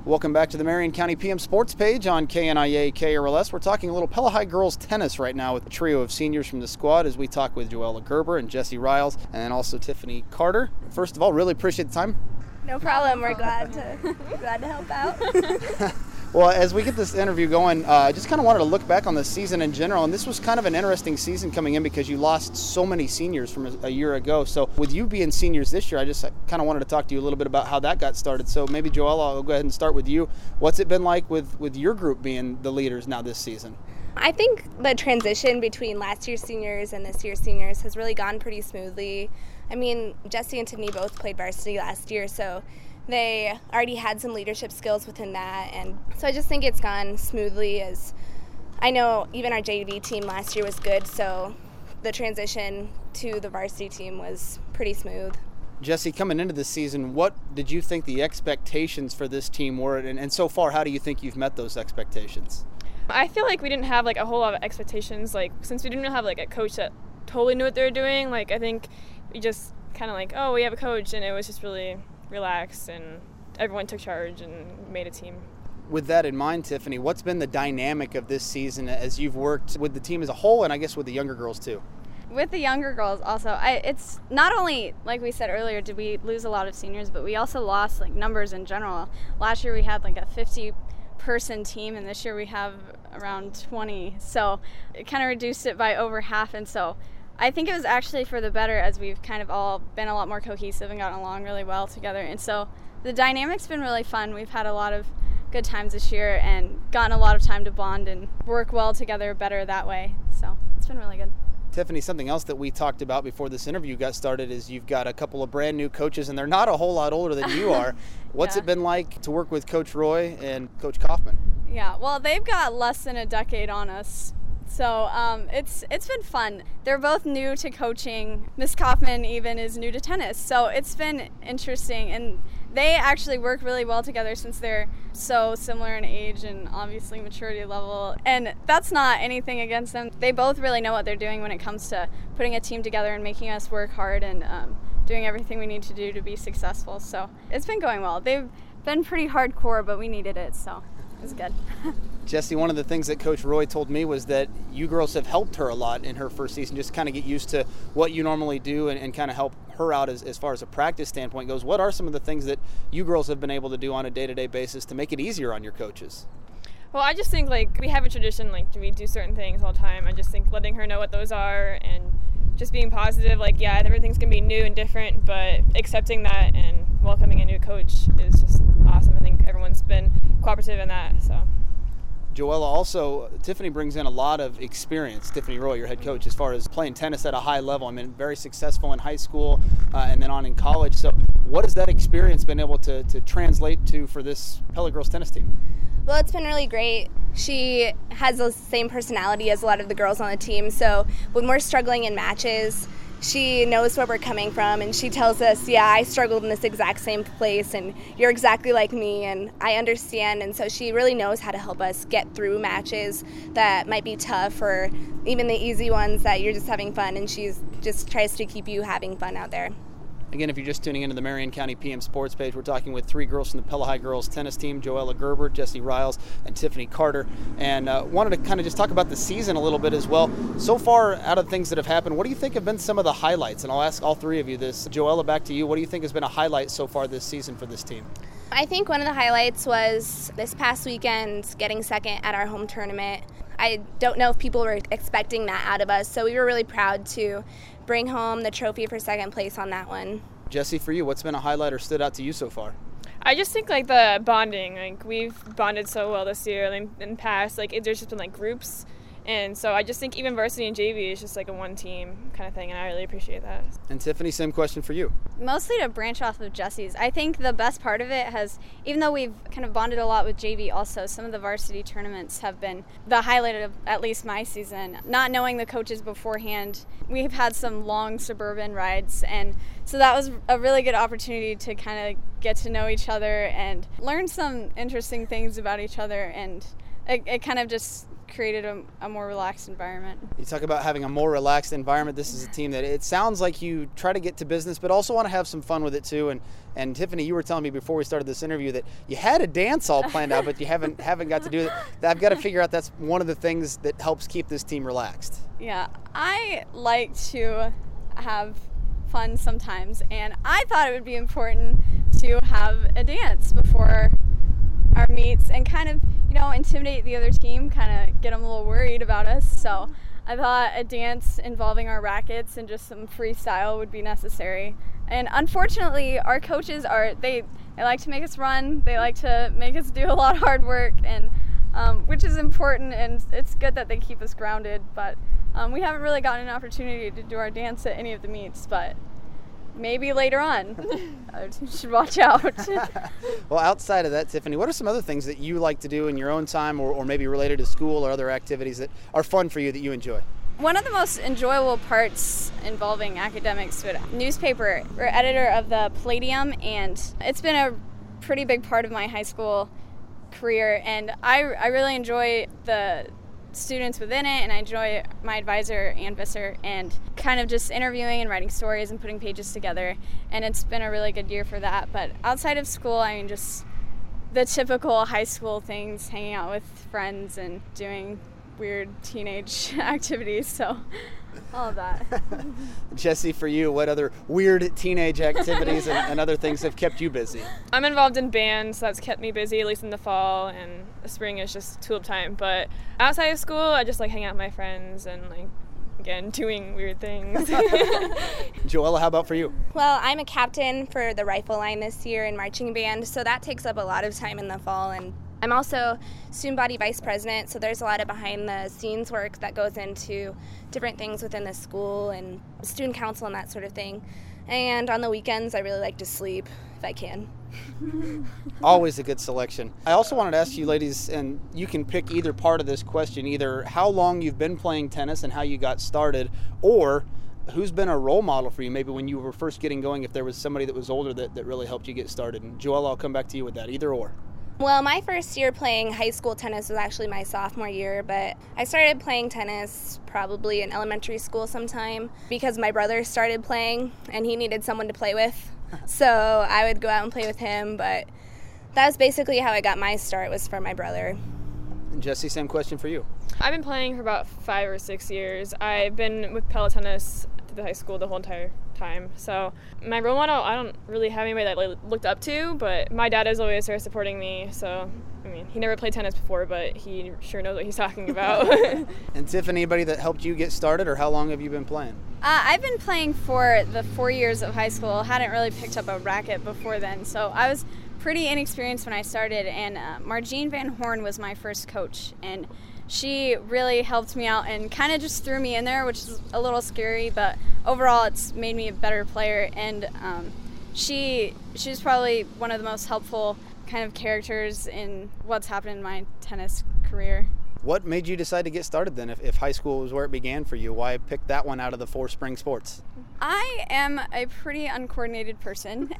Welcome back to the Marion County PM Sports page on KNIA KRLS. We're talking a little Pella High girls tennis right now with a trio of seniors from the squad as we talk with Joella Gerber and Jessie Riles and also Tiffany Carter. First of all, really appreciate the time. No problem. We're glad to help out. Well, as we get this interview going, I just kind of wanted to look back on the season in general, and this was kind of an interesting season coming in because you lost so many seniors from a year ago. So with you being seniors this year, I just kind of wanted to talk to you a little bit about how that got started. So maybe, Joella, I'll go ahead and start with you. What's it been like with your group being the leaders now this season? I think the transition between last year's seniors and this year's seniors has really gone pretty smoothly. I mean, Jessie and Tiffany both played varsity last year, so they already had some leadership skills within that, and so I just think it's gone smoothly. As I know, even our JV team last year was good, so the transition to the varsity team was pretty smooth. Jessie, coming into this season, what did you think the expectations for this team were, and so far, how do you think you've met those expectations? I feel like we didn't have a whole lot of expectations, since we didn't have a coach that totally knew what they were doing. I think we just kind of we have a coach, and it was just really relaxed, and everyone took charge and made a team. With that in mind, Tiffany, what's been the dynamic of this season as you've worked with the team as a whole, and I guess with the younger girls too? With the younger girls also, it's not only, like we said earlier, did we lose a lot of seniors, but we also lost numbers in general. Last year we had a 50-person team, and this year we have around 20, so it kind of reduced it by over half, and so I think it was actually for the better, as we've kind of all been a lot more cohesive and gotten along really well together. And so the dynamic's been really fun. We've had a lot of good times this year and gotten a lot of time to bond and work well together better that way. So it's been really good. Tiffany, something else that we talked about before this interview got started is you've got a couple of brand new coaches, and they're not a whole lot older than you are. What's it been like to work with Coach Roy and Coach Kaufman? Yeah, well, they've got less than a decade on us. So it's been fun. They're both new to coaching. Miss Kaufman even is new to tennis. So it's been interesting. And they actually work really well together since they're so similar in age and obviously maturity level. And that's not anything against them. They both really know what they're doing when it comes to putting a team together and making us work hard and doing everything we need to do to be successful. So it's been going well. They've been pretty hardcore, but we needed it, so it was good. Jessie, one of the things that Coach Roy told me was that you girls have helped her a lot in her first season, just kind of get used to what you normally do and kind of help her out as far as a practice standpoint goes. What are some of the things that you girls have been able to do on a day-to-day basis to make it easier on your coaches? Well, I just think we have a tradition, we do certain things all the time. I just think letting her know what those are and just being positive, everything's going to be new and different, but accepting that and welcoming a new coach is just awesome. I think everyone's been cooperative in that, so. Joella, also, Tiffany brings in a lot of experience, Tiffany Roy, your head coach, as far as playing tennis at a high level. I mean, very successful in high school and then on in college. So what has that experience been able to translate to for this Pella girls tennis team? Well, it's been really great. She has the same personality as a lot of the girls on the team, so when we're struggling in matches, she knows where we're coming from, and she tells us, I struggled in this exact same place, and you're exactly like me, and I understand. And so she really knows how to help us get through matches that might be tough, or even the easy ones that you're just having fun, and she just tries to keep you having fun out there. Again, if you're just tuning into the Marion County PM Sports page, we're talking with three girls from the Pella High girls tennis team, Joella Gerber, Jessie Riles, and Tiffany Carter. And wanted to kind of just talk about the season a little bit as well. So far, out of things that have happened, what do you think have been some of the highlights? And I'll ask all three of you this. Joella, back to you. What do you think has been a highlight so far this season for this team? I think one of the highlights was this past weekend getting second at our home tournament. I don't know if people were expecting that out of us, so we were really proud to bring home the trophy for second place on that one. Jessie, for you, what's been a highlight or stood out to you so far? I just think the bonding, we've bonded so well this year. In the past, there's just been groups. And so I just think even varsity and JV is just a one team kind of thing, and I really appreciate that. And Tiffany, same question for you. Mostly to branch off of Jessie's. I think the best part of it has, even though we've kind of bonded a lot with JV also, some of the varsity tournaments have been the highlight of at least my season. Not knowing the coaches beforehand, we've had some long suburban rides, and so that was a really good opportunity to kind of get to know each other and learn some interesting things about each other, and it kind of just created a more relaxed environment. You talk about having a more relaxed environment. This is a team that it sounds like you try to get to business, but also want to have some fun with it too. And Tiffany, you were telling me before we started this interview that you had a dance all planned out, but you haven't got to do it. I've got to figure out that's one of the things that helps keep this team relaxed. Yeah, I like to have fun sometimes, and I thought it would be important to have a dance before our meets and kind of, intimidate the other team, kind of get them a little worried about us. So I thought a dance involving our rackets and just some freestyle would be necessary. And unfortunately, our coaches they like to make us run. They like to make us do a lot of hard work, and which is important, and it's good that they keep us grounded. But we haven't really gotten an opportunity to do our dance at any of the meets, but maybe later on. You should watch out. Well, outside of that, Tiffany, what are some other things that you like to do in your own time or maybe related to school or other activities that are fun for you that you enjoy? One of the most enjoyable parts involving academics, but newspaper, we're editor of the Palladium, and it's been a pretty big part of my high school career, and I really enjoy the students within it, and I enjoy my advisor, Ann Visser, and kind of just interviewing and writing stories and putting pages together, and it's been a really good year for that. But outside of school, just the typical high school things, hanging out with friends and doing weird teenage activities, so all of that. Jesse, for you, what other weird teenage activities and other things have kept you busy? I'm involved in bands, so that's kept me busy, at least in the fall, and the spring is just tulip time. But outside of school, I just hang out with my friends and again, doing weird things. Joella, how about for you? Well, I'm a captain for the rifle line this year in marching band, so that takes up a lot of time in the fall. And I'm also student body vice president, so there's a lot of behind-the-scenes work that goes into different things within the school and student council and that sort of thing. And on the weekends, I really like to sleep if I can. Always a good selection. I also wanted to ask you ladies, and you can pick either part of this question, either how long you've been playing tennis and how you got started, or who's been a role model for you, maybe when you were first getting going, if there was somebody that was older that really helped you get started. And Joella, I'll come back to you with that, either or. Well, my first year playing high school tennis was actually my sophomore year, but I started playing tennis probably in elementary school sometime because my brother started playing and he needed someone to play with. So I would go out and play with him, but that was basically how I got my start, was from my brother. And Jesse, same question for you. I've been playing for about 5 or 6 years. I've been with Pella Tennis through the high school the whole entire time. So my role model, I don't really have anybody that I looked up to, but my dad is always there supporting me. So, he never played tennis before, but he sure knows what he's talking about. And Tiffany, anybody that helped you get started, or how long have you been playing? I've been playing for the 4 years of high school. Hadn't really picked up a racket before then, so I was pretty inexperienced when I started, and Margene Van Horn was my first coach, and she really helped me out and kind of just threw me in there, which is a little scary, but overall it's made me a better player. And she's probably one of the most helpful kind of characters in what's happened in my tennis career. What made you decide to get started then, if high school was where it began for you? Why pick that one out of the 4 spring sports? I am a pretty uncoordinated person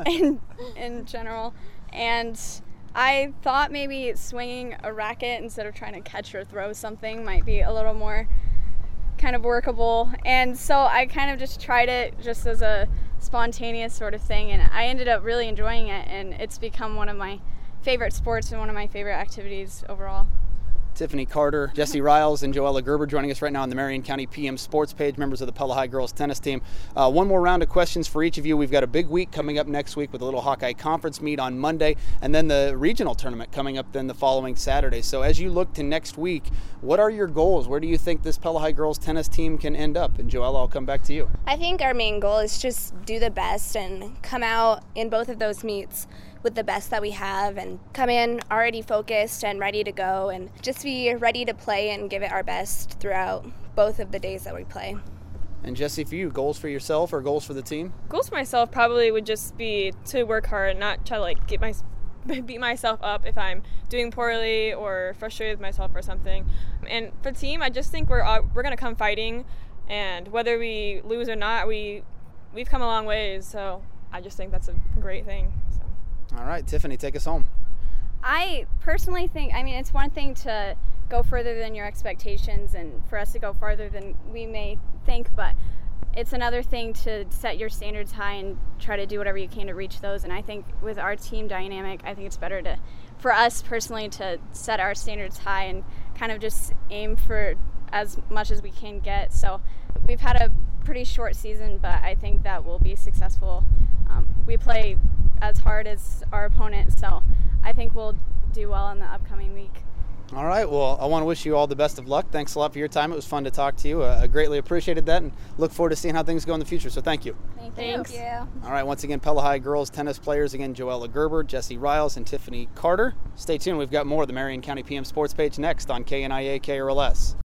in general, and I thought maybe swinging a racket instead of trying to catch or throw something might be a little more kind of workable. And so I kind of just tried it just as a spontaneous sort of thing, and I ended up really enjoying it, and it's become one of my favorite sports and one of my favorite activities overall. Tiffany Carter, Jesse Riles, and Joella Gerber joining us right now on the Marion County PM Sports page, members of the Pella High girls tennis team. One more round of questions for each of you. We've got a big week coming up next week with a Little Hawkeye Conference meet on Monday, and then the regional tournament coming up then the following Saturday. So as you look to next week, what are your goals? Where do you think this Pella High girls tennis team can end up? And Joella, I'll come back to you. I think our main goal is just do the best and come out in both of those meets with the best that we have and come in already focused and ready to go and just be ready to play and give it our best throughout both of the days that we play. And Jesse, for you, goals for yourself or goals for the team? Goals for myself probably would just be to work hard, not try to beat myself up if I'm doing poorly or frustrated with myself or something. And for the team, I just think we're going to come fighting, and whether we lose or not, we've come a long ways. So I just think that's a great thing. So. All right, Tiffany, take us home. I personally think, it's one thing to go further than your expectations and for us to go farther than we may think, but it's another thing to set your standards high and try to do whatever you can to reach those. And I think with our team dynamic, I think it's better for us personally to set our standards high and kind of just aim for as much as we can get. So we've had a pretty short season, but I think that we'll be successful. We play as hard as our opponent, so I think we'll do well in the upcoming week. All right, well, I want to wish you all the best of luck. Thanks a lot for your time. It was fun to talk to you. I greatly appreciated that and look forward to seeing how things go in the future. So thank you. Thanks. Thank you. All right, once again, Pella High girls tennis players, again, Joella Gerber, Jessie Riles, and Tiffany Carter. Stay tuned. We've got more of the Marion County PM Sports page next on KNIA KRLS.